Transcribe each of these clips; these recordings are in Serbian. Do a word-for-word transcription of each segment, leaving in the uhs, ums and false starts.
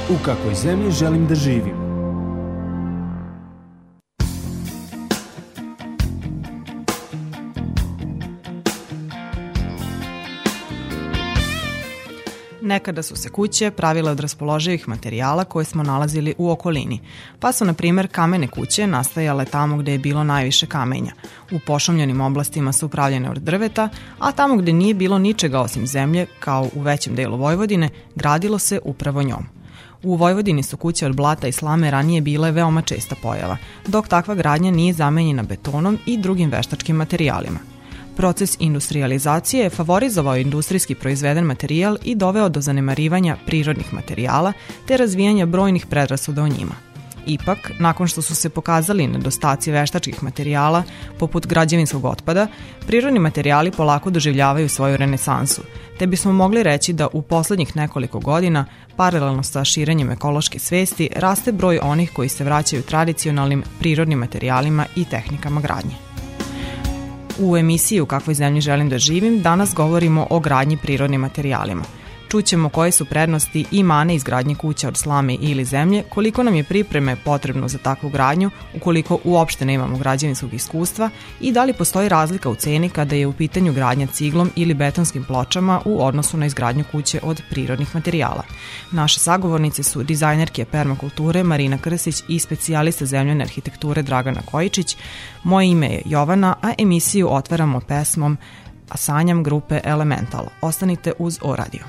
U kakvoj zemlji želim da živim? Nekada su se kuće pravile od raspoloživih materijala koje smo nalazili u okolini, pa su, na primer, kamene kuće nastajale tamo gde je bilo najviše kamenja. U pošumljenim oblastima su pravljene od drveta, a tamo gde nije bilo ničega osim zemlje, kao u većem delu Vojvodine, gradilo se upravo njom. U Vojvodini su kuće od blata i slame ranije bile veoma česta pojava, dok takva gradnja nije zamenjena betonom i drugim veštačkim materijalima. Proces industrializacije je favorizovao industrijski proizveden materijal i doveo do zanemarivanja prirodnih materijala te razvijanja brojnih predrasuda o njima. Ipak, nakon što su se pokazali nedostaci veštačkih materijala, poput građevinskog otpada, prirodni materijali polako doživljavaju svoju renesansu, te bismo mogli reći da u poslednjih nekoliko godina, paralelno sa širenjem ekološke svesti, raste broj onih koji se vraćaju tradicionalnim prirodnim materijalima i tehnikama gradnje. U emisiji U kakvoj zemlji želim da živim danas govorimo o gradnji prirodnim materijalima. Čućemo koje su prednosti i mane izgradnje kuća od slame ili zemlje, koliko nam je pripreme potrebno za takvu gradnju, ukoliko uopšte nemamo građevinskog iskustva i da li postoji razlika u ceni kada je u pitanju gradnja ciglom ili betonskim pločama u odnosu na izgradnju kuće od prirodnih materijala. Naše sagovornice su dizajnerke permakulture Marina Krstić i specijalista zemljane arhitekture Dragana Kojičić. Moje ime je Jovana, a emisiju otvaramo pesmom A sanjam grupe Elemental. Ostanite uz O Radio.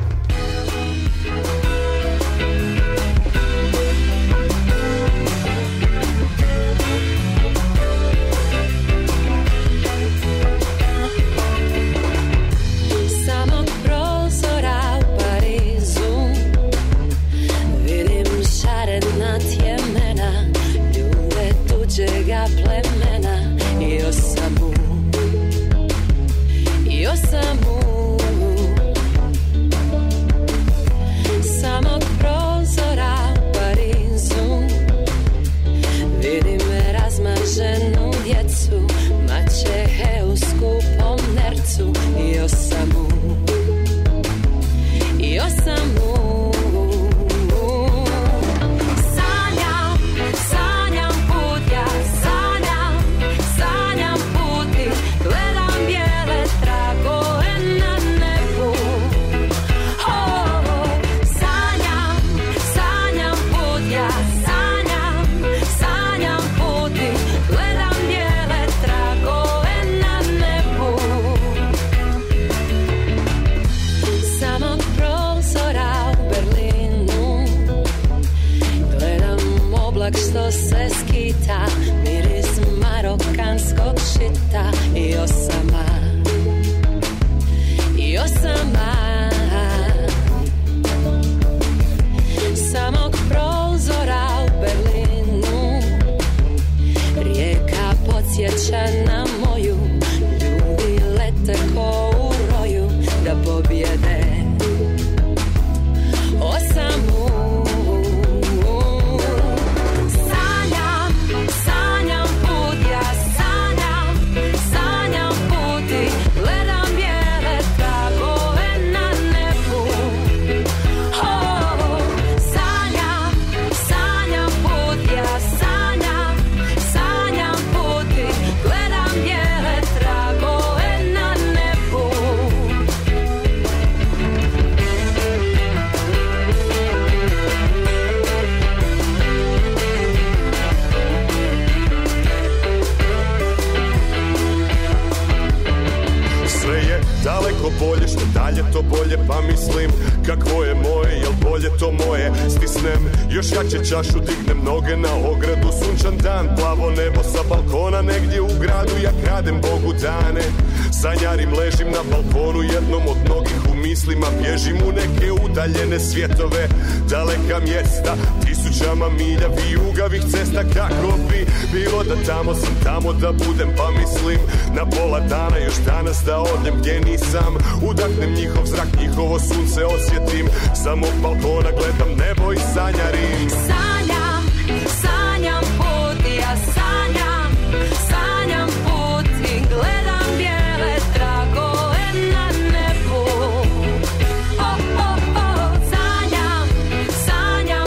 Čašu dignem noge na ogradu, sunčan dan, plavo nebo sa balkona, negdje u gradu ja kradem Bogu dane. Sanjarim, ležim na balkonu, jednom od mnogih u mislima, bježim u neke udaljene svjetove, daleka mjesta, tisućama milja vijugavih cesta. Kako bi bilo da tamo sam, tamo da budem, pa mislim na pola dana još danas da odljem gdje nisam. Udahnem njihov zrak, njihovo sunce osjetim, sa mog balkona gledam nebo i sanjarim. Sanjam, sanjam put, ja sanjam, sanjam put i gledam bijele tragove na nebu. Oh, oh, oh, sanjam, sanjam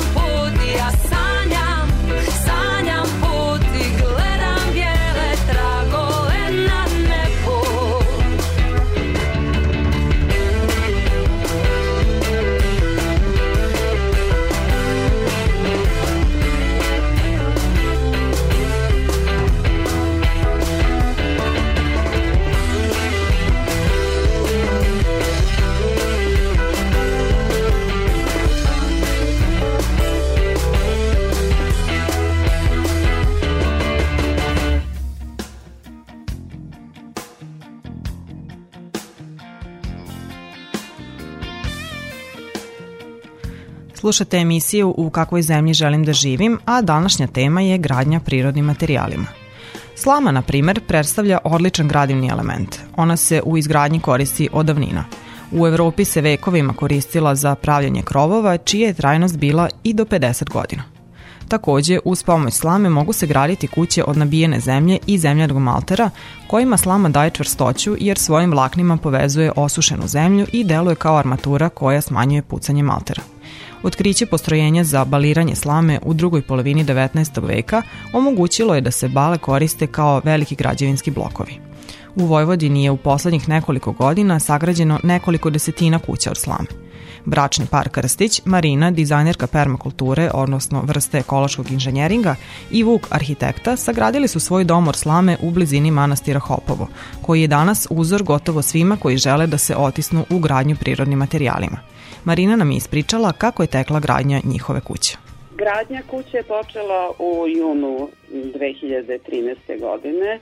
Slušate emisiju U kakvoj zemlji želim da živim, a današnja tema je gradnja prirodnim materijalima. Slama, na primer, predstavlja odličan gradivni element. Ona se u izgradnji koristi od davnina. U Evropi se vekovima koristila za pravljanje krovova, čija je trajnost bila i do pedeset godina. Takođe, uz pomoć slame mogu se graditi kuće od nabijene zemlje i zemljanog maltera, kojima slama daje čvrstoću jer svojim vlaknima povezuje osušenu zemlju i deluje kao armatura koja smanjuje pucanje maltera. Otkriće postrojenja za baliranje slame u drugoj polovini devetnaestog veka omogućilo je da se bale koriste kao veliki građevinski blokovi. U Vojvodini je u poslednjih nekoliko godina sagrađeno nekoliko desetina kuća od slame. Bračni par Krstić, Marina, dizajnerka permakulture, odnosno vrste ekološkog inženjeringa, i Vuk, arhitekta, sagradili su svoj dom od slame u blizini manastira Hopovo, koji je danas uzor gotovo svima koji žele da se otisnu u gradnju prirodnim materijalima. Marina nam je ispričala kako je tekla gradnja njihove kuće. Gradnja kuće je počela u junu dve hiljade trinaeste. godine,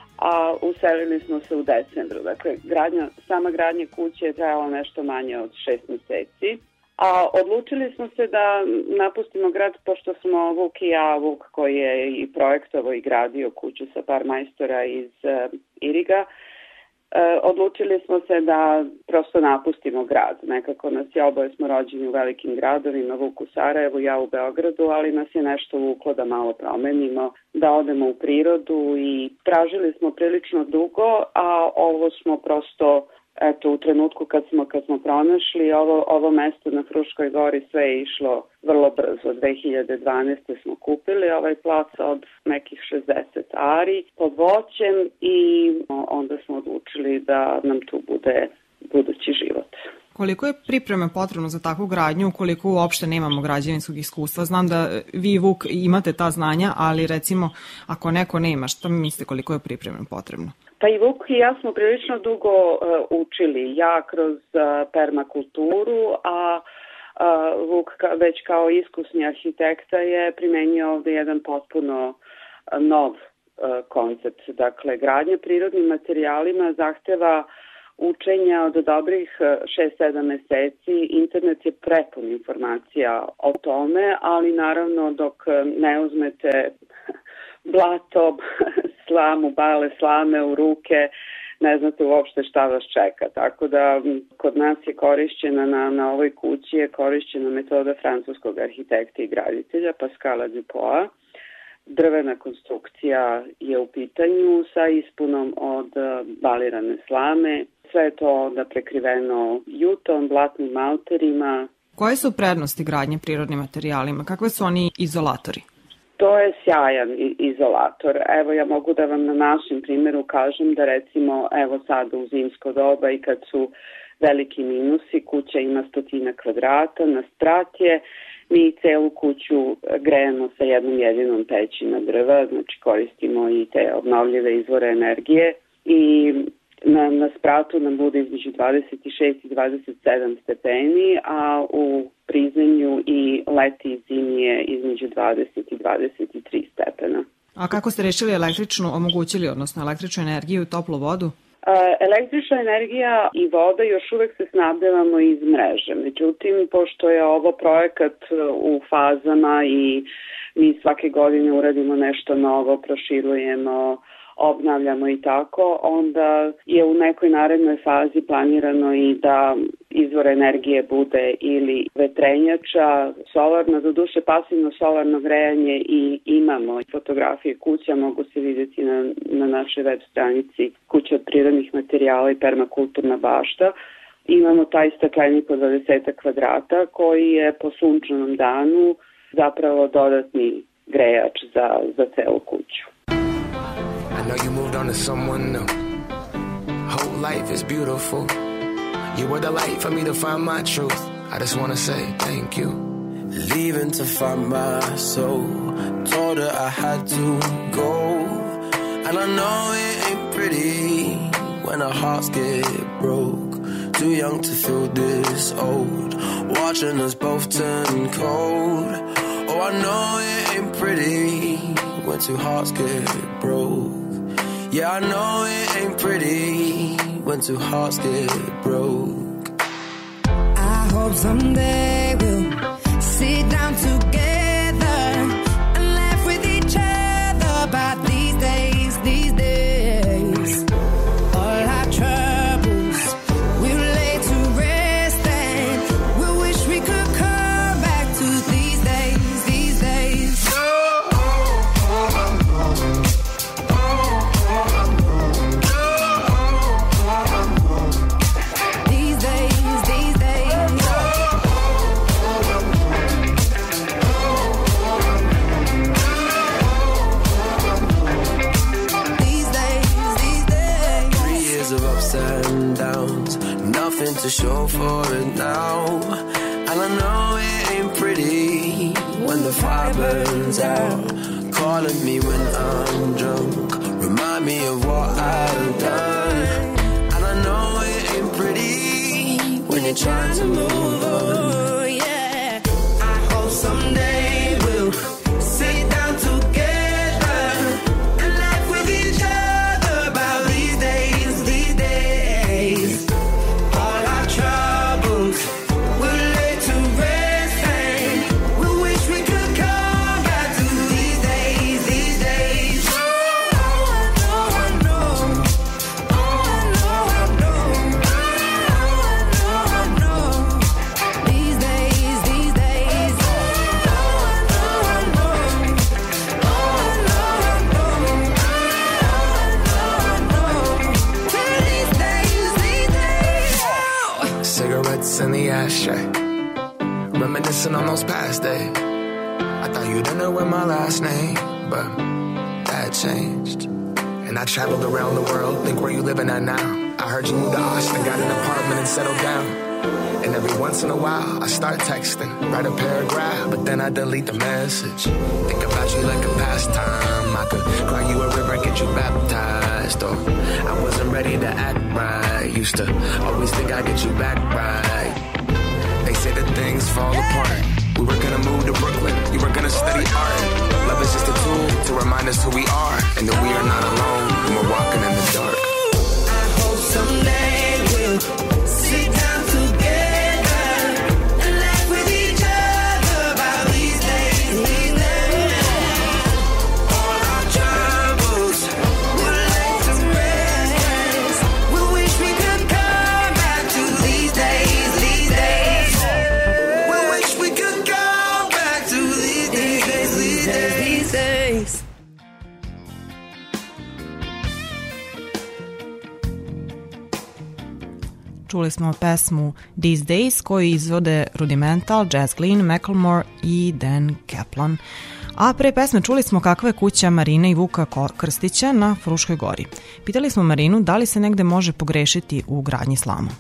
a uselili smo se u decembru. Dakle, gradnja, sama gradnja kuće je trajala nešto manje od šest meseci. A odlučili smo se da napustimo grad, pošto smo Vuk i ja, Vuk koji je i projektovao i gradio kuću sa par majstora iz uh, Iriga, E, odlučili smo se da prosto napustimo grad. Nekako nas je, oboje smo rođeni u velikim gradovima, Vuk u Sarajevu, ja u Beogradu, ali nas je nešto vuklo da malo promenimo, da odemo u prirodu i tražili smo prilično dugo, a ovo smo prosto, eto, u trenutku kad smo, kad smo pronašli ovo, ovo mesto na Fruškoj gori, sve je išlo vrlo brzo. dve hiljade dvanaeste. smo kupili ovaj plac od nekih šezdeset ari pod voćem i onda smo odlučili da nam tu bude budući život. Koliko je pripreme potrebno za takvu gradnju ukoliko uopšte nemamo građevinskog iskustva? Znam da vi, Vuk, imate ta znanja, ali recimo ako neko nema, šta mi mislite koliko je pripreme potrebno? Pa i Vuk i ja smo prilično dugo uh, učili. Ja kroz uh, permakulturu, a uh, Vuk ka, već kao iskusni arhitekta je primenio ovde jedan potpuno uh, nov uh, koncept. Dakle, gradnja prirodnim materijalima zahteva učenja od dobrih šest sedam meseci. Internet je prepun informacija o tome, ali naravno dok ne uzmete blato, slamu, bale slame u ruke, ne znate uopšte šta vas čeka. Tako da kod nas je korišćena na, na ovoj kući je korišćena metoda francuskog arhitekta i graditelja Pascala Dupoa. Drvena konstrukcija je u pitanju sa ispunom od balirane slame. Sve je to onda prekriveno jutom, blatnim malterima. Koje su prednosti gradnje prirodnim materijalima? Kakve su oni izolatori? To je sjajan izolator. Evo, ja mogu da vam na našem primjeru kažem da recimo, evo sada u zimsko doba i kad su veliki minusi, kuća ima stotina kvadrata, na sprat je, mi celu kuću grejemo sa jednom jedinom peći na drva, znači koristimo i te obnovljive izvore energije i na, na spratu nam bude između dvadeset šest i dvadeset sedam stepeni, a u prizemlju i leti i zimi je između dvadeset i dvadeset tri stepena. A kako ste rešili električnu, omogućili, odnosno električnu energiju i toplu vodu? Električna energija i voda još uvek se snabdevamo iz mreže. Međutim, pošto je ovo projekat u fazama i mi svake godine uradimo nešto novo, proširujemo, obnavljamo i tako, onda je u nekoj narednoj fazi planirano i da izvor energije bude ili vetrenjača, solarna, doduše pasivno solarno grejanje i imamo fotografije kuća, mogu se vidjeti na, na našoj web stranici Kuća od prirodnih materijala i permakulturna bašta. Imamo taj staklenik od dvadeset kvadrata koji je po sunčanom danu zapravo dodatni grejač za, za celu kuću. I know you moved on to someone new. Whole life is beautiful. You were the light for me to find my truth. I just wanna say thank you. Leaving to find my soul. Told her I had to go. And I know it ain't pretty when our hearts get broke. Too young to feel this old. Watching us both turn cold. Oh, I know it ain't pretty when two hearts get broke. Yeah, I know it ain't pretty when two hearts get broke. I hope someday we'll sit down together and laugh with each other about these days, these days. All our troubles we'll lay to rest and we wish we could come back to these days, these days. These days, these days. These days, these days. Three years of ups and downs, nothing to show for it now. And I know it ain't pretty when the fire burns out. Calling me when I'm drunk, remind me of what I've done. And I know it ain't pretty when you're trying to move on. Oh, yeah. I hope someday we'll sit down together and laugh with each other about these days, these days. All our troubles we'll lay to rest and we wish we could come back to these days, these days. Oh, I know, I know. Oh, I know, I know. Oh, I know, I know. These days, these days. Oh, I know, I know. Oh, I know, I know. Oh, I know, I know. These days, these days. Oh. Cigarettes in the ashtray, reminiscing on those past days. I thought you didn't know my last name, but that changed. And I traveled around the world, think where you living at now. I heard you moved to Austin, got an apartment and settled down. And every once in a while, I start texting, write a paragraph, but then I delete the message. Think about you like a pastime. I could cry you a river, get you baptized. Or I wasn't ready to act right. Used to always think I'd get you back right. They say that things fall apart. We were gonna move to Brooklyn, you were gonna study art. Love is just a tool to remind us who we are, and that we are not alone when we're walking in the dark. I hope someday we'll sit down together and laugh with each other about these days, these days. All our troubles we'll lay to rest. We wish we could come back to these days, these days. We wish we could come back to these days, these days, these days. Čuli smo pesmu These Days koju izvode Rudimental, Jazz Glynn, Macklemore i Dan Kaplan. A pre pesme čuli smo kakva je kuća Marine i Vuka Krstića na Fruškoj gori. Pitali smo Marinu da li se negde može pogrešiti u gradnji slama.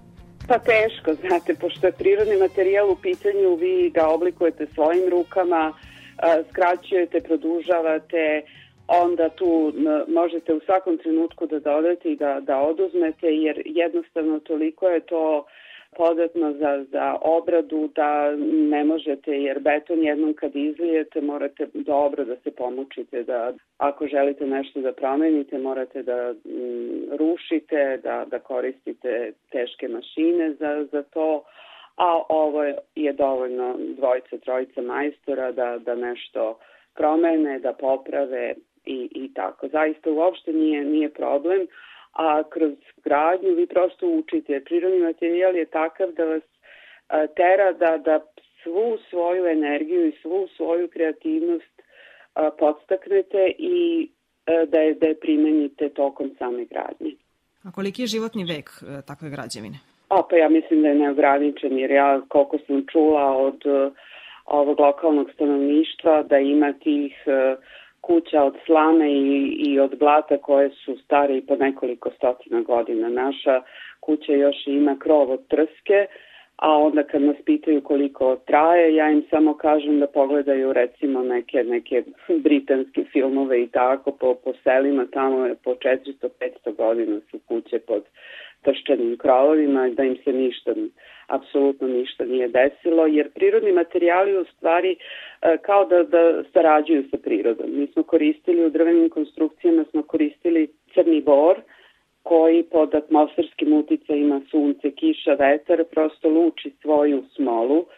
Pa teško, znate, pošto je prirodni materijal u pitanju, vi ga oblikujete svojim rukama, skraćujete, produžavate, onda tu možete u svakom trenutku da dodate i da, da oduzmete, jer jednostavno toliko je to podatno za, za obradu da ne možete, jer beton jednom kad izlijete morate dobro da se pomučite, da ako želite nešto da promenite morate da m, rušite, da, da koristite teške mašine za, za to, a ovo je dovoljno dvojica, trojica majstora da, da nešto promene, da poprave i, i tako. Zaista uopšte nije, nije problem, a kroz gradnju vi prosto učite. Prirodni materijal je takav da vas a, tera da, da svu svoju energiju i svu svoju kreativnost a, podstaknete i a, da, je, da je primenite tokom same gradnje. A koliki je životni vek e, takve građevine? A, pa ja mislim da je neograničen, jer ja koliko sam čula od uh, ovog lokalnog stanovništva da ima tih uh, kuća od slame i, i od blata koje su stare i po nekoliko stotina godina. Naša kuća još ima krov od trske, a onda kad nas pitaju koliko traje, ja im samo kažem da pogledaju recimo neke, neke britanske filmove i tako po, po selima, tamo je po četiristo do petsto godina su kuće pod trščanim krovovima, da im se ništa, apsolutno ništa nije desilo, jer prirodni materijali u stvari kao da, da sarađuju sa prirodom. Mi smo koristili u drvenim konstrukcijama, smo koristili crni bor, koji pod atmosferskim uticajima sunce, kiša, vetar prosto luči svoju smolu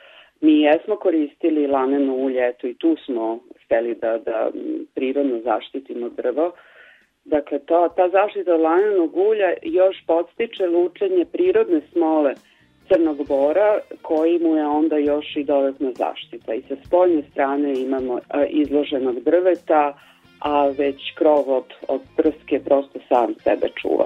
Mi jesmo koristili laneno ulje, eto i tu smo hteli da, da prirodno zaštitimo drvo. Dakle, to, ta zaštita od lanenog ulja još podstiče lučenje prirodne smole crnog bora, koji mu je onda još i dodatna zaštita. I sa spoljne strane imamo a, izloženog drveta, a već krov od, od prske prosto sam sebe čuva.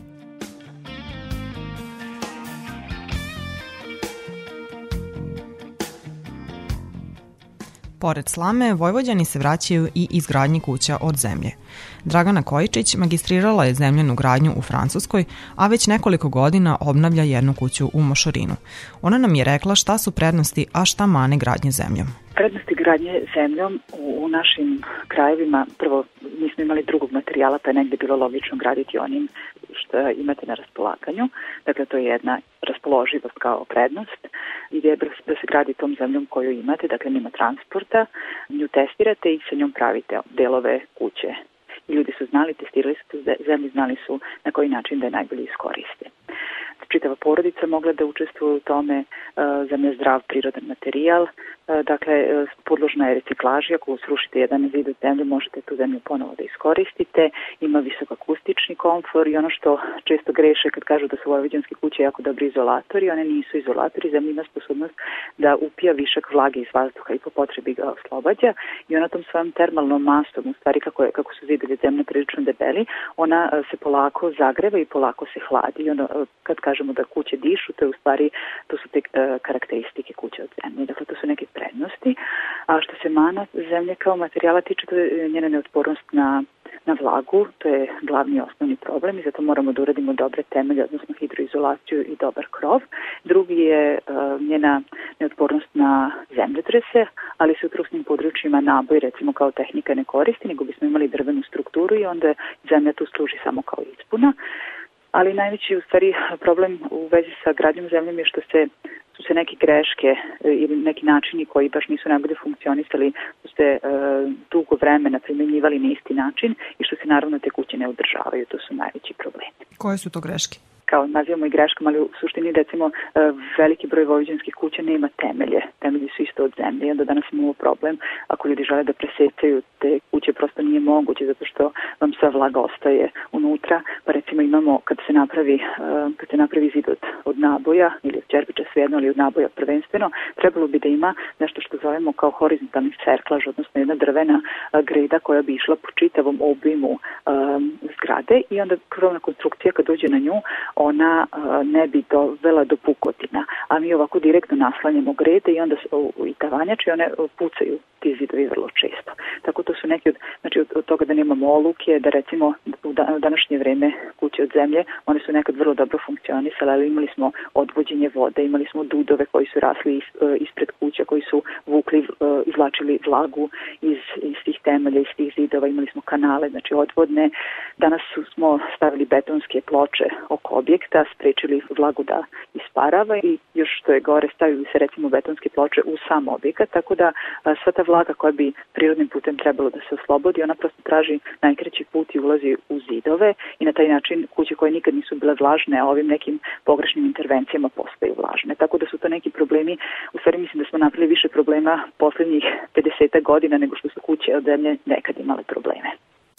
Pored slame, Vojvođani se vraćaju i izgradnji kuća od zemlje. Dragana Kojičić magistrirala je zemljenu gradnju u Francuskoj, a već nekoliko godina obnavlja jednu kuću u Mošorinu. Ona nam je rekla šta su prednosti, a šta mane gradnje zemljom. Prednosti gradnje zemljom u, u našim krajevima, prvo nismo imali drugog materijala, pa je negde bilo logično graditi onim što imate na raspolaganju. Dakle, to je jedna raspoloživost kao prednost. Ideja je da se gradi tom zemljom koju imate, dakle nema transporta, nju testirate i sa njom pravite delove kuće. I ljudi su znali, testirali su tu zemlju, znali su na koji način da je najbolje iskoriste. Čitava porodica mogla da učestvuje u tome, zemlja je zdrav prirodan materijal, dakle podložna je reciklaži, ako srušite jedan zid od zemlje možete tu zemlju ponovo da iskoristite, ima visok akustični komfor i ono što često greše kad kažu da su vojvođanske kuće jako dobri izolatori, one nisu izolatori, zemlja ima sposobnost da upija višak vlage iz vazduha i po potrebi ga oslobađa i ona tom svojom termalnom masom, u stvari kako, je, kako su zidovi zemlje prilično debeli, ona se polako zagreva i polako se hladi i onda kad kažemo da kuće dišu, to je u stvari, to su te uh, karakteristike kuće od zemlje. Dakle, to su neke prednosti. A što se mana zemlje kao materijala tiče, to je njena neotpornost na, na vlagu, to je glavni osnovni problem i zato moramo da uradimo dobre temelje, odnosno hidroizolaciju i dobar krov. Drugi je uh, njena neotpornost na zemljotrese, ali se u trusnim područjima naboj, recimo kao tehnika ne koristi, nego bismo imali drvenu strukturu i onda zemlja tu služi samo kao ispuna. Ali najveći u stvari problem u vezi sa gradnjom zemljom je što se, su se neke greške ili neki načini koji baš nisu najbolje funkcionisali, su se e, dugo vremena primjenjivali na isti način i što se naravno te kuće ne održavaju. To su najveći problemi. Koje su to greške? Kao nazivamo i greškama, ali u suštini recimo veliki broj vojvođanskih kuća nema temelje. Temelji su isto od zemlje i onda danas imamo problem ako ljudi žele da presecaju te kuće, prosto nije moguće zato što vam sva vlaga ostaje unutra. Pa recimo imamo kad se napravi, kad se napravi zid od, od naboja ili od čerpiča svejedno ili od naboja prvenstveno, trebalo bi da ima nešto što zovemo kao horizontalni cerklaž, odnosno jedna drvena greda koja bi išla po čitavom obimu um, zgrade i onda krovna konstrukcija kad dođe na nju ona uh, ne bi dovela do pukotina, a mi ovako direktno naslanjamo grede i onda uh, i tavanjače one uh, pucaju ti zidovi vrlo često. Tako to su neki od, znači od, od toga da nemamo oluke, da recimo u, da, u današnje vreme kuće od zemlje, one su nekad vrlo dobro funkcionisale, ali imali smo odvođenje vode, imali smo dudove koji su rasli is, uh, ispred kuća, koji su vukli, uh, izvlačili vlagu iz, iz tih temelja, iz tih zidova, imali smo kanale, znači odvodne. Danas su, smo stavili betonske ploče oko objekta, sprečili vlagu da isparava i još što je gore stavili se recimo betonske ploče u sam objekat, tako da a, sva ta vlaga koja bi prirodnim putem trebalo da se oslobodi, ona prosto traži najkraći put i ulazi u zidove i na taj način kuće koje nikad nisu bile vlažne, a ovim nekim pogrešnim intervencijama postaju vlažne. Tako da su to neki problemi, u stvari mislim da smo napravili više problema poslednjih pedeset godina nego što su kuće od zemlje nekad imale probleme.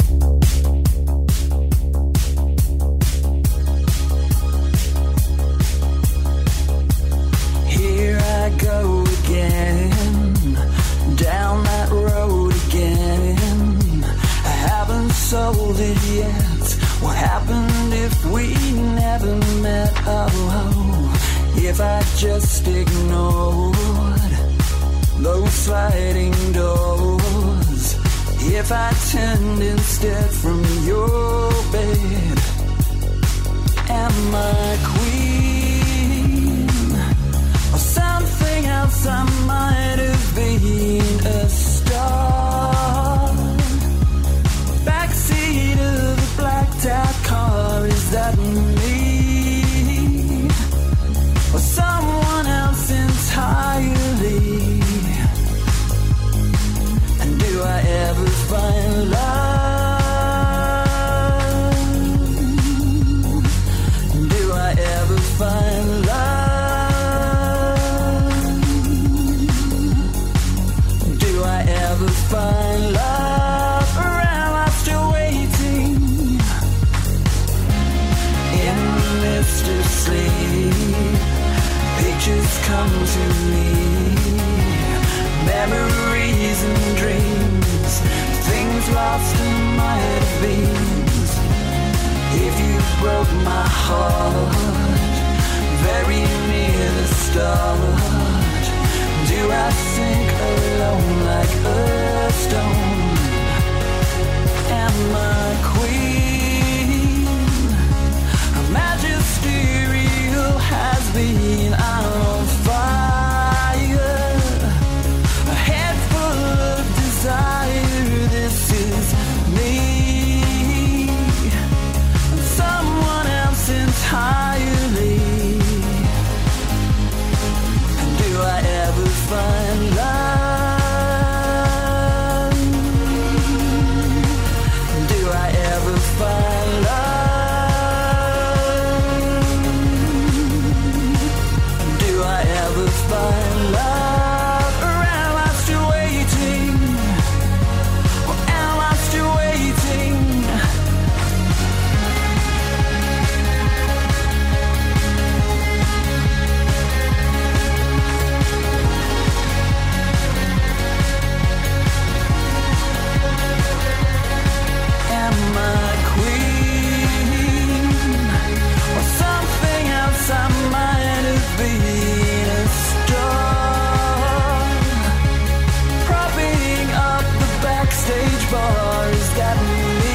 Here I go again, down that road again. I haven't solved it yet. What happened if we never met? Oh, if I just ignored those sliding doors. If I turned instead from your bed. Am I queen? Or something else, I might have been a star. Backseat of a blacked out car, is that me? Or someone else entirely? And do I ever find love? Do I ever sleep, pictures come to me, memories and dreams, things lost in my dreams. If you broke my heart very near the start, do I sink alone like a stone? Am I queen? Her magisterial has been on fire, a head full of desire. This is me, and someone else entirely. And do I ever find love? Do I ever find love? Do I ever find love? Or am I still waiting? Or am I still waiting? Am I queen? Or something else I might have been? A star propping up the backstage bar. Is that me?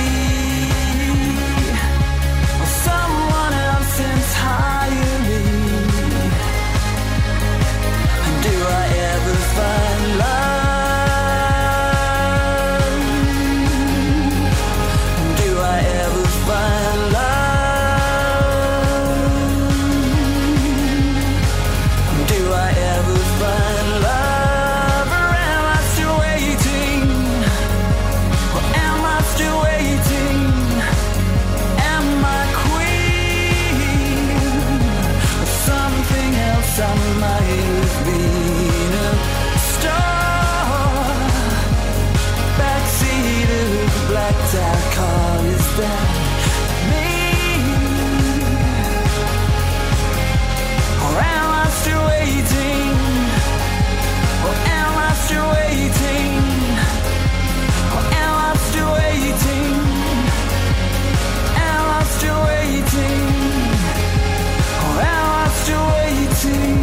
Or someone else entirely? Do I ever find love? Do I ever find love? Do I ever find love? Or am I still waiting? Or am I still waiting? Am I queen? Or something else I might have been? A star, backseat of a black tie car. Is that me? Or am I still waiting? Or am I still waiting? Or am I still waiting? Am I still waiting? Or am I still waiting?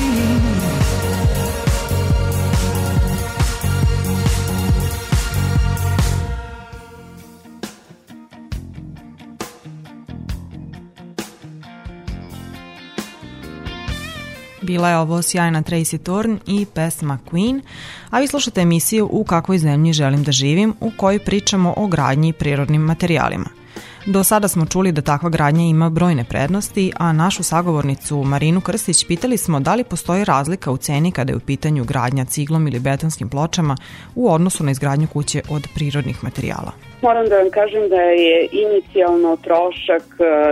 Bila je ovo sjajna Tracy Thorn i pesma Queen, a vi slušate emisiju U kakvoj zemlji želim da živim, u kojoj pričamo o gradnji i prirodnim materijalima. Do sada smo čuli da takva gradnja ima brojne prednosti, a našu sagovornicu Marinu Krstić pitali smo da li postoji razlika u ceni kada je u pitanju gradnja ciglom ili betonskim pločama u odnosu na izgradnju kuće od prirodnih materijala. Moram da vam kažem da je inicijalno trošak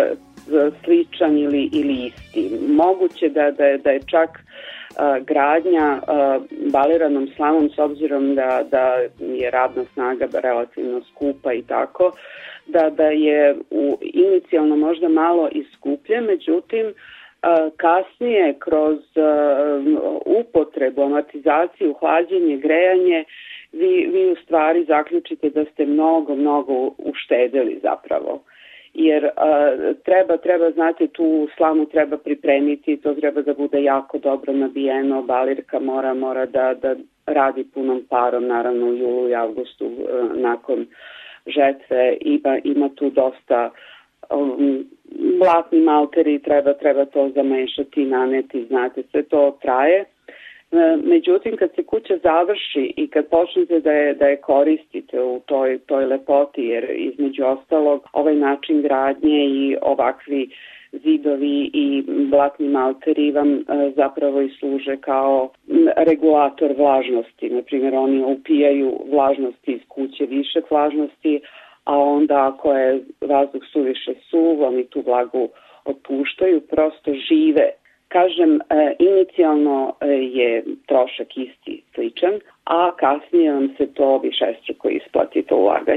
sličan ili, ili isti. Moguće da, da, da je čak uh, gradnja uh, baliranom slamom, s obzirom da, da je radna snaga relativno skupa i tako, da, da je u, inicijalno možda malo i skuplje, međutim uh, kasnije kroz uh, upotrebu, amortizaciju, hlađenje, grejanje, vi, vi u stvari zaključite da ste mnogo, mnogo uštedeli zapravo. Jer uh, treba, treba, znate, tu slamu treba pripremiti, to treba da bude jako dobro nabijeno, balirka mora, mora da, da radi punom parom, naravno u julu i avgustu uh, nakon žetve, ima, ima tu dosta um, blatni malteri, treba, treba to zamešati, naneti, znate, sve to traje. Međutim, kad se kuća završi i kad počnete da je, da je koristite u toj, toj lepoti, jer između ostalog ovaj način gradnje i ovakvi zidovi i blatni malteri vam e, zapravo i služe kao regulator vlažnosti. Naprimjer, oni upijaju vlažnosti iz kuće, više vlažnosti, a onda ako je vazduh suviše suv, oni tu vlagu otpuštaju, prosto žive. Kažem, e, inicijalno e, je trošak isti, sličan, a kasnije vam se to višestruko isplati, to ulaganje.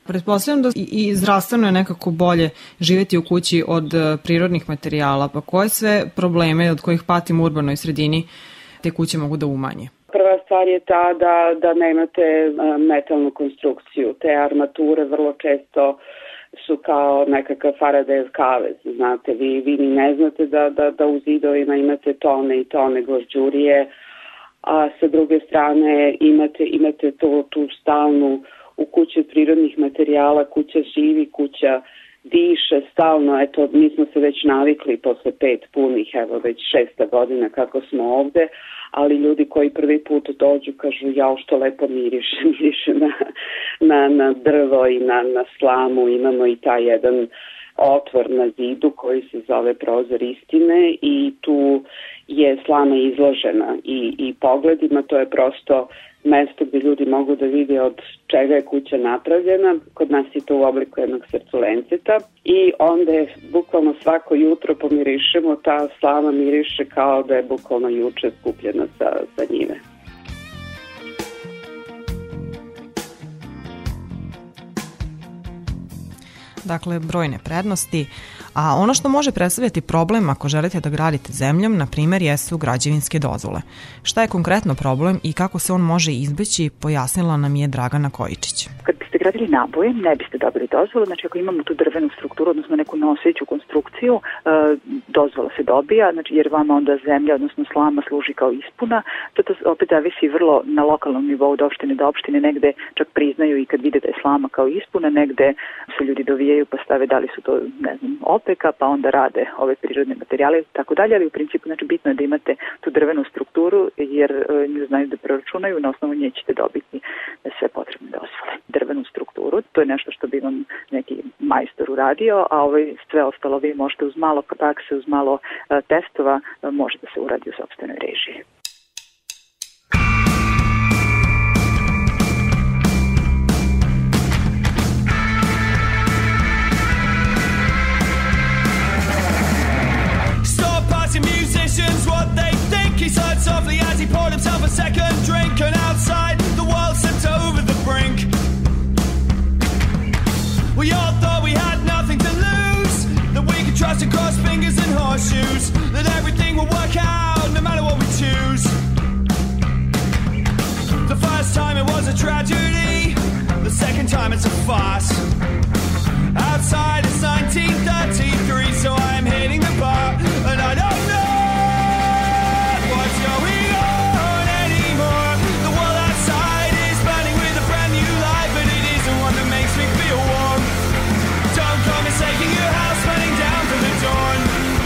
Pretpostavljam da i, i zdravstveno je nekako bolje živeti u kući od uh, prirodnih materijala, pa koje sve probleme od kojih patim u urbanoj sredini te kuće mogu da umanje? Prva stvar je ta da, da nemate uh, metalnu konstrukciju. Te armature vrlo često su kao nekakav Faradayev kavez. Znate, vi, vi ni ne znate da, da, da u zidovima imate tone i tone gvožđurije, a sa druge strane imate, imate to, tu stalnu u kući od prirodnih materijala, kuća živi, kuća diše stalno, eto, mi smo se već navikli posle pet punih, evo već šesta godina kako smo ovde, ali ljudi koji prvi put dođu kažu jao što lepo miriše, miriše na, na, na drvo i na, na slamu, imamo i taj jedan otvor na zidu koji se zove prozor istine i tu je slama izložena i, i pogledima, to je prosto mesto gde ljudi mogu da vide od čega je kuća napravljena. Kod nas je to u obliku jednog srculenceta i onda je bukvalno svako jutro pomirišemo, ta slama miriše kao da je bukvalno juče skupljena sa, sa njive. Dakle, brojne prednosti, a ono što može predstavljati problem ako želite da gradite zemljom, na primjer, jesu građevinske dozvole. Šta je konkretno problem i kako se on može izbeći, pojasnila nam je Dragana Kojičić. Kad biste gradili naboje, ne biste dobili dozvolu, znači ako imamo tu drvenu strukturu, odnosno neku noseću konstrukciju, dozvola se dobija, znači jer vama onda zemlja, odnosno slama služi kao ispuna, to, to opet zavisi vrlo na lokalnom nivou od opštine do opštine, negde čak priznaju i kad vide da je slama kao ispuna, negde se ljudi dovijaju pa stave da li su to, ne znam, opeka, pa onda rade ove prirodne materijale i tako dalje, ali u principu znači bitno je da imate tu drvenu strukturu jer nju znaju da preračunaju, na osnovu nje ćete dobiti sve potrebne dozvole. Drvenu strukturu, to je nešto što bi vam neki majstor uradio, a ovaj sve ostalo vi možete uz malo prakse, uz malo uh, testova, uh, može da se uradi u sopstvenoj režiji. Musicians, what they think. He sighed softly as he poured himself a second drink, and outside the world slipped over the brink. We all thought we had nothing to lose, that we could trust and cross fingers and horseshoes, that everything will work out no matter what we choose. The first time it was a tragedy, the second time it's a farce. Outside it's nineteen thirty-three, so I'm hitting the bar, and I don't know what's going on anymore. The world outside is burning with a brand new light, but it isn't one that makes me feel warm. Don't come and taking your house burning down to the dawn.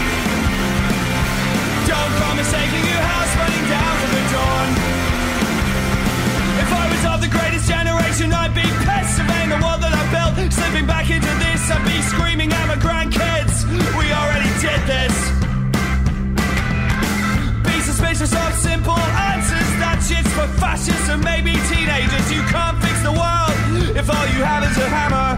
Don't come and taking your house burning down to the dawn. If I was of the greatest generation, I'd be pissed, surveying the world that I built, slipping back into this, I'd be screaming at my grandkids, we already did this. Be suspicious of simple answers, that shit's for fascists and maybe teenagers. You can't fix the world if all you have is a hammer.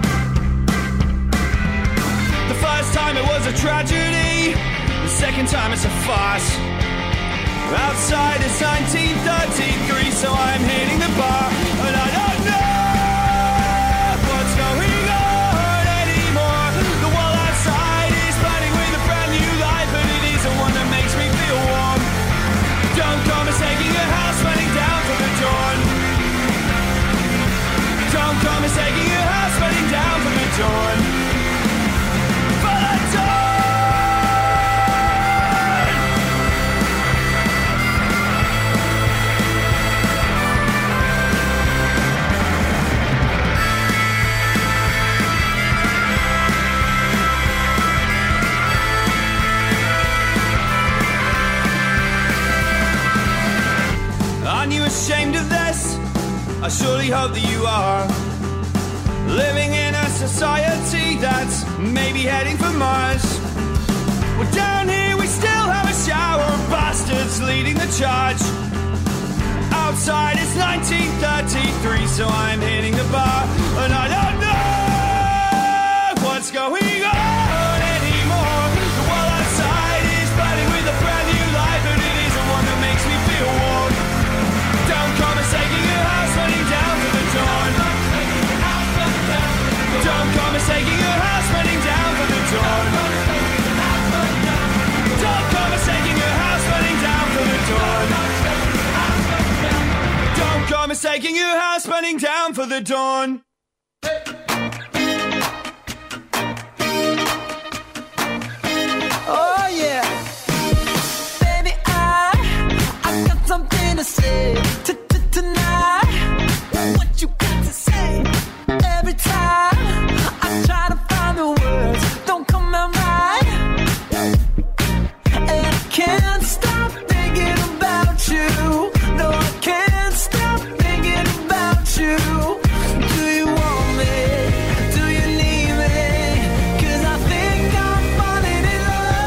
The first time it was a tragedy, the second time it's a farce. Outside it's nineteen thirty-three, so I'm hitting the bar, and I don't know what's going on anymore. The world outside is burning with a brand new light, but it isn't one that makes me feel warm. Don't come and taking your house burning down to the dawn. Don't come and taking your house burning down to the dawn. For the dawn. Aren't you ashamed of this? I surely hope that you are. Living in a society that's maybe heading for Mars. Well, down here we still have a shower of bastards leading the charge. Outside it's nineteen thirty-three, so I'm hitting the bar, and I don't know what's going on anymore. The world outside is burning with a brand new light, but it isn't one that makes me feel warm. Don't come and taking your house burning down to the dawn. running down for the dawn. Oh yeah, baby, I I got something to say t- t- tonight. What you got to say? Every time I try to find the words, don't come out right, and I can't stop thinking about you. No, I can't stop thinking about you. Do you want me? Do you need me? 'Cause I think I'm falling in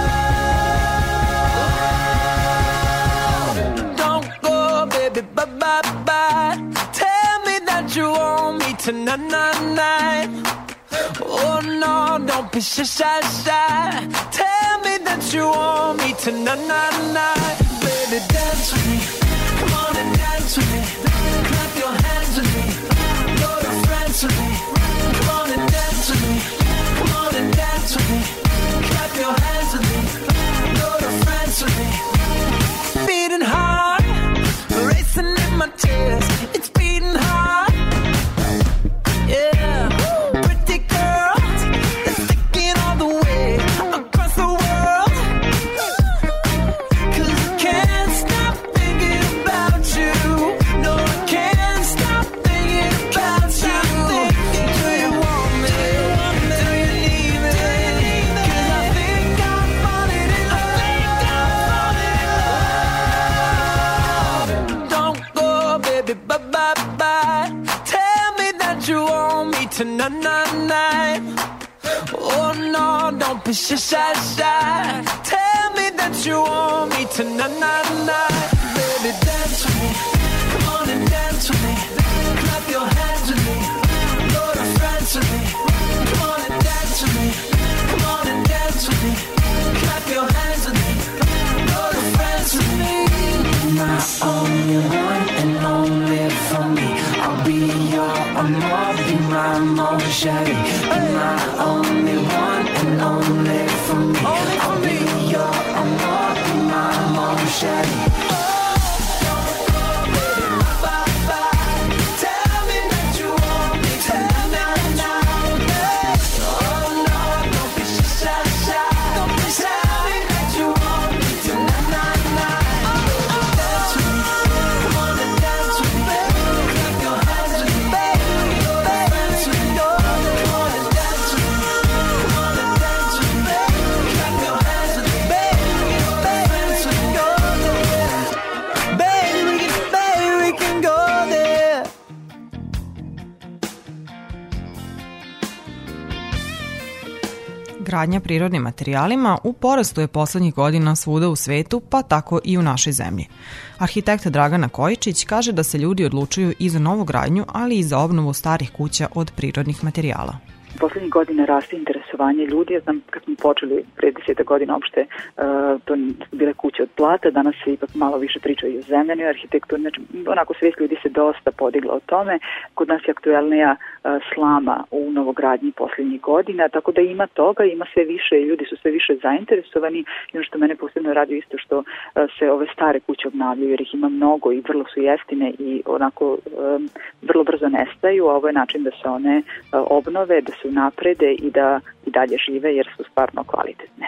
love. Don't go, baby, bye bye bye. Tell me that you want me tonight, night, night. Oh no, don't be shy, shy, shy. Tell me that you want me tonight, night, night. Baby, dance with me. Come on and dance with me. Clap your hands with me. You're the friends with me. Come on and dance with me. Come on and dance with me. Clap your hands with me. You're the friends with me. Beating hard, racing in my tears. It's beating hard. Yeah, pretty girl, that's sticking all the way across the world. 'Cause I can't stop thinking about you. No, I can't stop thinking about you. Do you want me? Do you need me? 'Cause I think I'm falling in love. Don't go, baby, bye bye bye. Tell me that you want me tonight, night, night. Oh no, don't be shy, shy, shy. Tell me that you want me tonight, night, night. Baby, dance with me. Come on and dance with me. Clap your hands with me. You're the friends with me. Come on and dance with me. Come on and dance with me. Clap your hands with me. You're the friends with me. My only one and only for me. I'll be your amor, be my amor, chérie. You're my only one and only for me. I'll be your amor, be my amor, chérie. Gradnja prirodnim materijalima u porastu je poslednjih godina svuda u svetu, pa tako i u našoj zemlji. Arhitekta Dragana Kojičić kaže da se ljudi odlučuju i za novogradnju, ali i za obnovu starih kuća od prirodnih materijala. Poslednjih godina raste interesovanje ljudi. Ja znam kad smo počeli pre deseta godina uopšte, uh, to su bile kuće od plata, danas se ipak malo više priča i o zemljanoj arhitekturi, znači onako svijest ljudi se dosta podigla o tome. Kod nas je aktuelnija uh, slama u novogradnji poslednjih godina, tako da ima toga, ima sve više, ljudi su sve više zainteresovani i ono što mene posebno radi isto što uh, se ove stare kuće obnavljaju, jer ih ima mnogo i vrlo su jeftine i onako um, vrlo brzo nestaju, a ovo je način da se one uh, obnove, da se naprede i da i dalje žive jer su stvarno kvalitetne.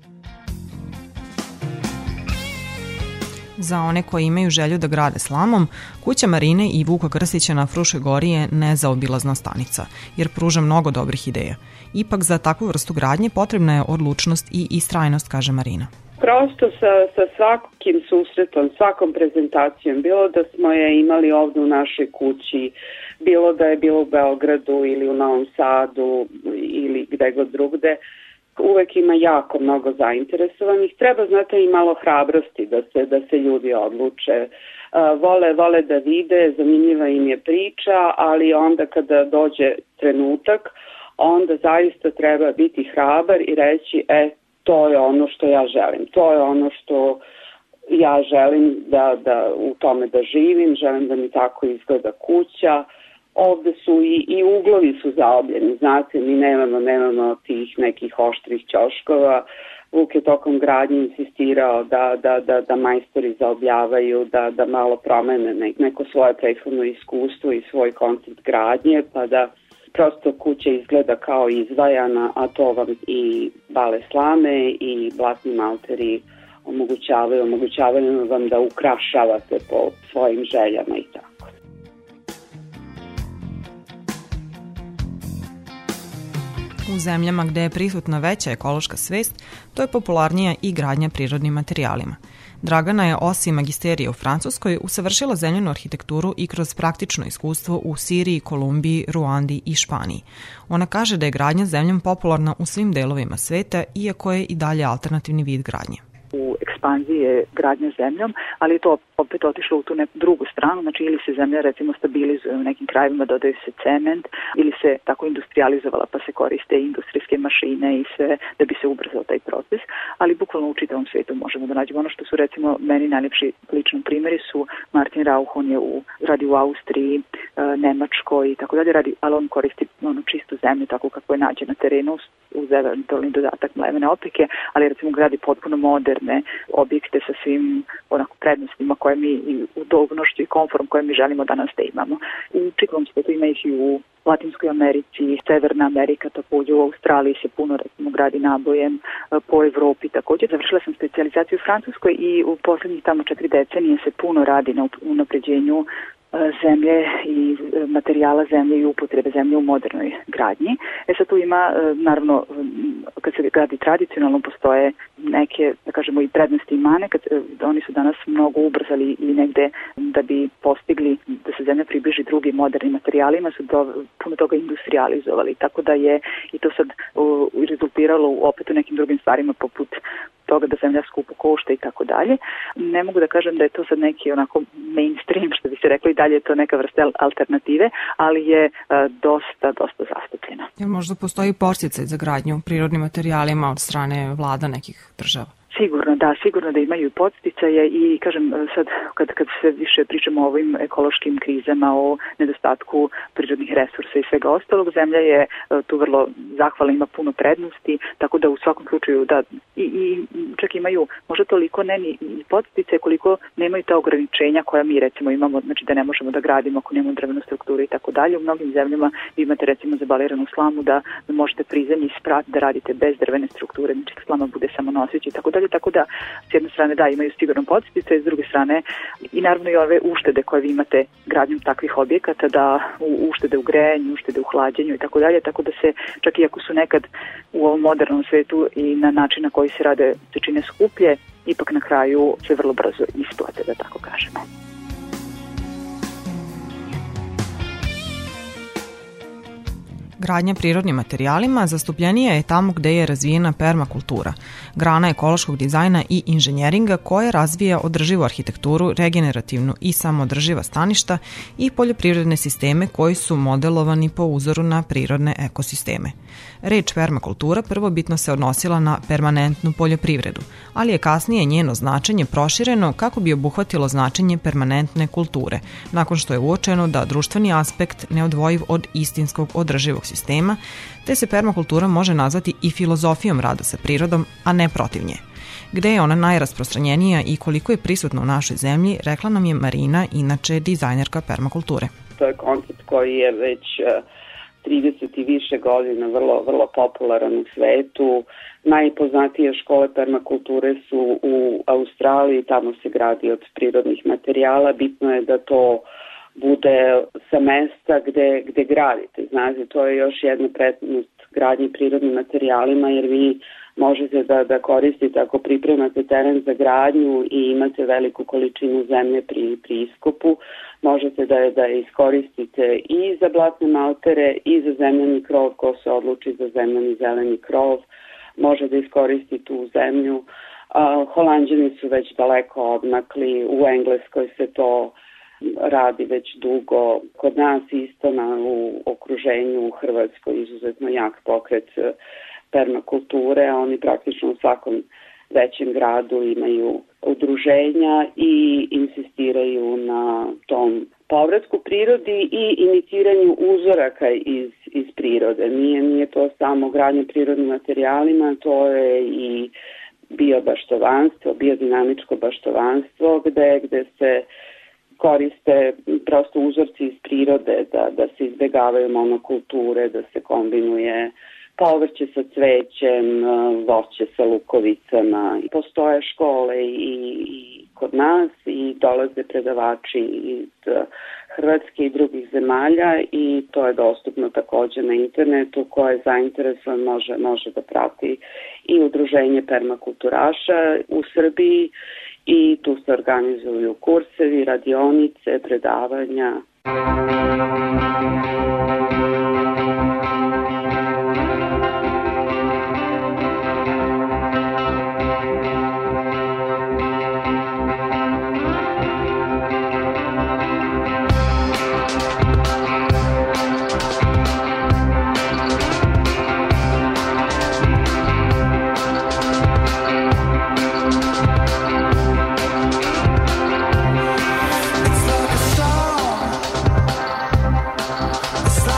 Za one koji imaju želju da grade slamom, kuća Marine i Vuka Krstića na Fruškoj gori je nezaobilazna stanica, jer pruža mnogo dobrih ideja. Ipak za takvu vrstu gradnje potrebna je odlučnost i istrajnost, kaže Marina. Prosto sa, sa svakim susretom, svakom prezentacijom, bilo da smo je imali ovde u našoj kući, bilo da je bilo u Beogradu ili u Novom Sadu ili gde god drugde, uvek ima jako mnogo zainteresovanih. Treba, znate, i malo hrabrosti da se, da se ljudi odluče. Uh, vole, vole da vide, zanimljiva im je priča, ali onda kada dođe trenutak, onda zaista treba biti hrabar i reći, e, to je ono što ja želim, to je ono što ja želim da, da u tome da živim, želim da mi tako izgleda kuća. Ovde su i, i uglovi su zaobljeni, znate, mi nemamo, nemamo tih nekih oštrih ćoškova, Vuk je tokom gradnje insistirao da, da, da, da majstori zaobljavaju, da, da malo promene neko svoje prethodno iskustvo i svoj koncept gradnje, pa da prosto kuća izgleda kao izdvajana, a to vam i bale slame i blatni malteri omogućavaju, omogućavaju vam da ukrašavate po svojim željama i tako. U zemljama gde je prisutna veća ekološka svest, to je popularnija i gradnja prirodnim materijalima. Dragana je osim magisterije u Francuskoj usavršila zemljenu arhitekturu i kroz praktično iskustvo u Siriji, Kolumbiji, Ruandi i Španiji. Ona kaže da je gradnja zemljom popularna u svim delovima sveta, iako je i dalje alternativni vid gradnje. U ekspanziji je gradnja zemljom, ali je to opet otišlo u tu neku drugu stranu, znači ili se zemlja recimo stabilizuje u nekim krajevima, dodaju se cement, ili se tako industrializovala pa se koriste industrijske mašine i sve da bi se ubrzao taj proces, ali bukvalno u čitavom svijetu možemo da nađemo. Ono što su recimo meni najljepši lični primjeri su Martin Rauch, on je u, radi u Austriji, Nemačkoj i tako dalje, radi, ali on koristi ono, čistu zemlju tako kako je nađe na terenu uz eventualni dodatak mlevene opeke, ali recimo gradi potpuno moderne objekte sa svim onako prednostima koje mi i udobnošću i komforom koje mi želimo danas da imamo. U čitavom svijetu ima ih i u Latinskoj Americi, Severna Amerika, također u Australiji se puno recimo gradi nabojem, po Evropi također. Završila sam specijalizaciju u Francuskoj i u poslednjih tamo četiri decenije se puno radi na unapređenju zemlje i materijala zemlje i upotrebe zemlje u modernoj gradnji. E sad tu ima, naravno, kad se gradi tradicionalno, postoje neke, da kažemo, i prednosti i mane, kad oni su danas mnogo ubrzali i negde da bi postigli da se zemlja približi drugim modernim materijalima, su do, puno toga industrializovali, tako da je i to sad uh, rezultiralo opet u nekim drugim stvarima poput toga da zemlja skupo košta i tako dalje. Ne mogu da kažem da je to sad neki onako mainstream, što bi se reklo, i dalje je to neka vrsta alternative, ali je uh, dosta, dosta zastupljena. Jel možda postoji podsticaj za gradnju prirodnim materijalima od strane vlada nekih država? Sigurno, da, sigurno da imaju podsticaje i kažem sad kad, kad se više pričamo o ovim ekološkim krizama, o nedostatku prirodnih resursa i svega ostalog, zemlja je tu vrlo zahvalna, ima puno prednosti, tako da u svakom slučaju da i, i čak imaju možda toliko ne ni podsticaje koliko nemaju ta ograničenja koja mi recimo imamo, znači da ne možemo da gradimo ako nemamo drvenu strukturu i tako dalje. U mnogim zemljama vi imate recimo zabaliranu slamu da, da možete prizemlji sprat da radite bez drvene strukture, znači slama bude samo nosić i tako dalje. Tako da, s jedne strane, da, imaju sigurno podsticaje, s druge strane i naravno i ove uštede koje vi imate gradnjom takvih objekata, da u, uštede u grejanju, uštede u hlađenju i tako dalje, tako da se, čak i ako su nekad u ovom modernom svetu i na način na koji se rade se čine skuplje, ipak na kraju se vrlo brzo isplate, da tako kažemo. Gradnja prirodnim materijalima zastupljenija je tamo gde je razvijena permakultura, grana ekološkog dizajna i inženjeringa koja razvija održivu arhitekturu, regenerativnu i samoodrživa staništa i poljoprivredne sisteme koji su modelovani po uzoru na prirodne ekosisteme. Reč permakultura prvobitno se odnosila na permanentnu poljoprivredu, ali je kasnije njeno značenje prošireno kako bi obuhvatilo značenje permanentne kulture, nakon što je uočeno da društveni aspekt neodvojiv od istinskog održivog sistema, te se permakultura može nazvati i filozofijom rada sa prirodom, a ne protiv nje. Gde je ona najrasprostranjenija i koliko je prisutna u našoj zemlji, rekla nam je Marina, inače dizajnerka permakulture. To je koncept koji je već trideset i više godina vrlo, vrlo popularan u svetu. Najpoznatije škole permakulture su u Australiji, tamo se gradi od prirodnih materijala. Bitno je da to bude sa mesta gde, gde gradite. Znači, to je još jedna prednost gradnje prirodnim materijalima, jer vi možete da, da koristite ako pripremate teren za gradnju i imate veliku količinu zemlje pri, pri iskopu, možete da, da iskoristite i za blatne maltere i za zemljani krov, ko se odluči za zemljani zeleni krov, može da iskoristi tu zemlju. Uh, Holanđani su već daleko odmakli, u Engleskoj se to radi već dugo. Kod nas isto na, u okruženju u Hrvatskoj izuzetno jak pokret permakulture, a oni praktično u svakom većem gradu imaju udruženja i insistiraju na tom povratku prirodi i iniciranju uzoraka iz, iz prirode. Nije, nije to samo gradnja prirodnim materijalima, to je i biobaštovanstvo, biodinamičko baštovanstvo, gde, gde se koriste prosto uzorci iz prirode, da, da se izbjegavaju monokulture, da se kombinuje povrće sa cvećem, voće sa lukovicama. Postoje škole i, i kod nas i dolaze predavači iz Hrvatske i drugih zemalja i to je dostupno takođe na internetu. Ko je zainteresovan može, može da prati i udruženje permakulturaša u Srbiji i tu se organizuju kursevi, radionice, predavanja. It's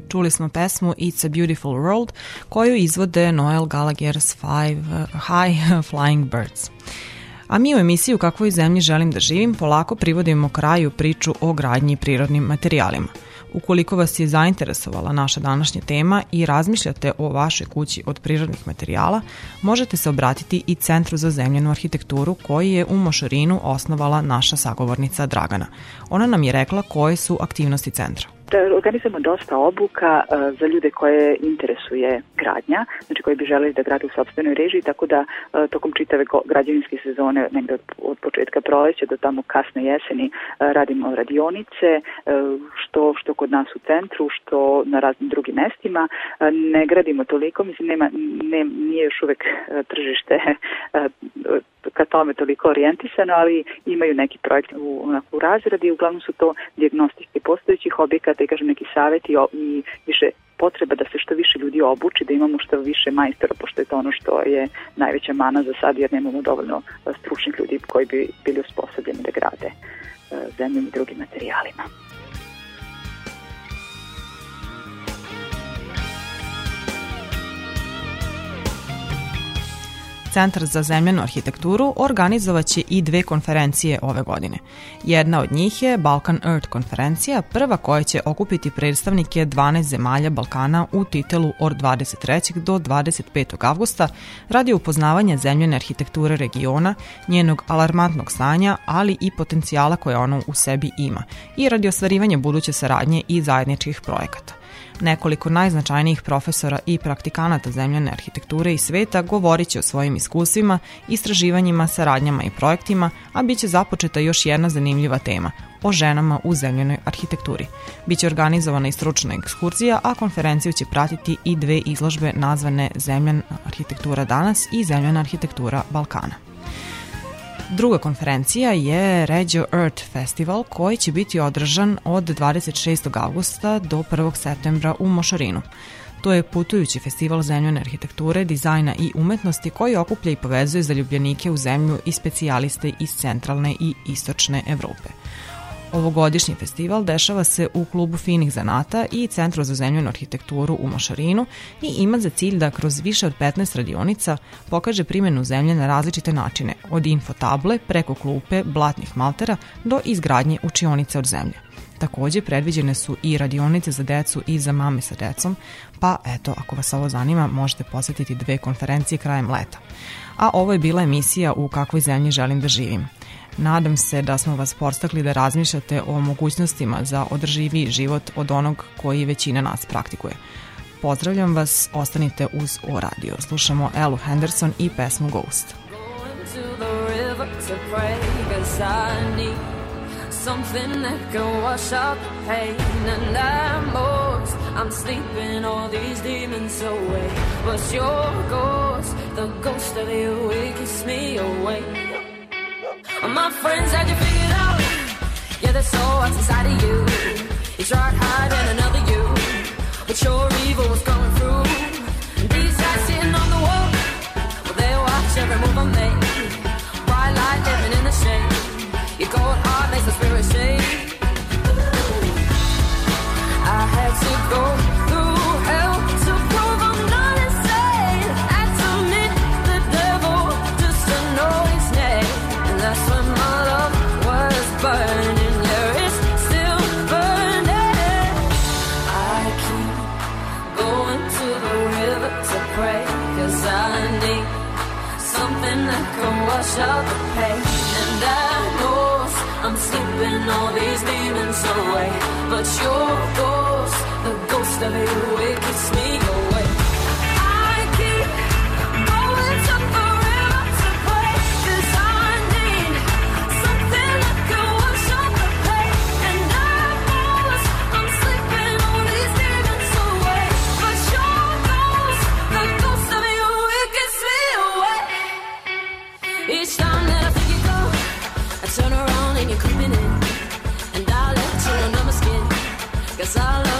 Čuli smo pesmu It's a Beautiful World koju izvode Noel Gallagher's Five High Flying Birds. A mi u emisiju Kakvoj zemlji želim da živim polako privodimo kraju priču o gradnji prirodnim materijalima. Ukoliko vas je zainteresovala naša današnja tema i razmišljate o vašoj kući od prirodnih materijala, možete se obratiti i Centru za zemljenu arhitekturu koji je u Mošorinu osnovala naša sagovornica Dragana. Ona nam je rekla koje su aktivnosti centra. Organizujemo dosta obuka uh, za ljude koje interesuje gradnja, znači koji bi želeli da grade u sopstvenoj režiji, tako da uh, tokom čitave građevinske sezone, negde od, od početka proleća do tamo kasne jeseni, uh, radimo radionice, uh, što, što kod nas u centru, što na raznim drugim mestima. Uh, ne gradimo toliko, mislim, nema, ne, nije još uvek uh, tržište uh, ka tome toliko orijentisano, ali imaju neki projekt u, onako, u razradi. Uglavnom su to dijagnostike postojećih objekata i kažem neki savjeti i više potreba da se što više ljudi obuči, da imamo što više majstora, pošto je to ono što je najveća mana za sad, jer nemamo dovoljno stručnih ljudi koji bi bili osposobljeni da grade zemljom i drugim materijalima. Centar za zemljenu arhitekturu organizovaće i dve konferencije ove godine. Jedna od njih je Balkan Earth konferencija, prva koja će okupiti predstavnike dvanaest zemalja Balkana u titelu od dvadeset trećeg do dvadeset petog avgusta radi upoznavanja zemljene arhitekture regiona, njenog alarmantnog stanja, ali i potencijala koje ono u sebi ima i radi ostvarivanja buduće saradnje i zajedničkih projekata. Nekoliko najznačajnijih profesora i praktikanata zemljene arhitekture i sveta govorit će o svojim iskustvima, istraživanjima, saradnjama i projektima, a bit će započeta još jedna zanimljiva tema – o ženama u zemljenoj arhitekturi. Biće organizovana i stručna ekskurzija, a konferenciju će pratiti i dve izložbe nazvane Zemljena arhitektura danas i Zemljena arhitektura Balkana. Druga konferencija je Regio Earth Festival koji će biti održan od dvadeset šestog avgusta do prvog septembra u Mošorinu. To je putujući festival zemljene arhitekture, dizajna i umetnosti koji okuplja i povezuje zaljubljenike u zemlju i specijaliste iz centralne i istočne Evrope. Ovogodišnji festival dešava se u klubu finih zanata i Centru za zemljenu arhitekturu u Mošorinu i ima za cilj da kroz više od petnaest radionica pokaže primjenu zemlje na različite načine, od infotable preko klupe, blatnih maltera do izgradnje učionice od zemlje. Takođe, predviđene su i radionice za decu i za mame sa decom, pa eto, ako vas ovo zanima, možete posetiti dve konferencije krajem leta. A ovo je bila emisija U kakvoj zemlji želim da živim. Nadam se da smo vas podstakli da razmišljate o mogućnostima za održiviji život od onog koji većina nas praktikuje. Pozdravljam vas, ostanite uz O Radio. Slušamo Elu Henderson i pesmu Ghost. Something that can wash out the pain, and I'm most, I'm sleeping all these demons away. But your ghost, the ghost of you, it keeps me awake. My friends had you figured out, yeah, that's all what's inside of you. You tried hiding another you, but your evil was coming through. These guys sitting on the wall, well, they watch every move I make. Bright light living in the shade. Your cold heart makes the spirit shake. I had to go through hell to prove I'm not insane. Had to meet the devil just to know his name. And that's when my love was burning. Yeah, it's still burning. I keep going to the river to pray, 'cause I need something that can wash out the pain. And I know I'm sleeping all these demons away, but your ghost, the ghost of you, it keeps me away. I keep going to the river to pray, 'cause I need something that can wash out the pain. And I know I'm sleeping all these demons away, but your ghost, the ghost of you, it keeps me away. Each time that I think you go, I turn around and you're creeping in, and I'll let you under my skin, 'cause I love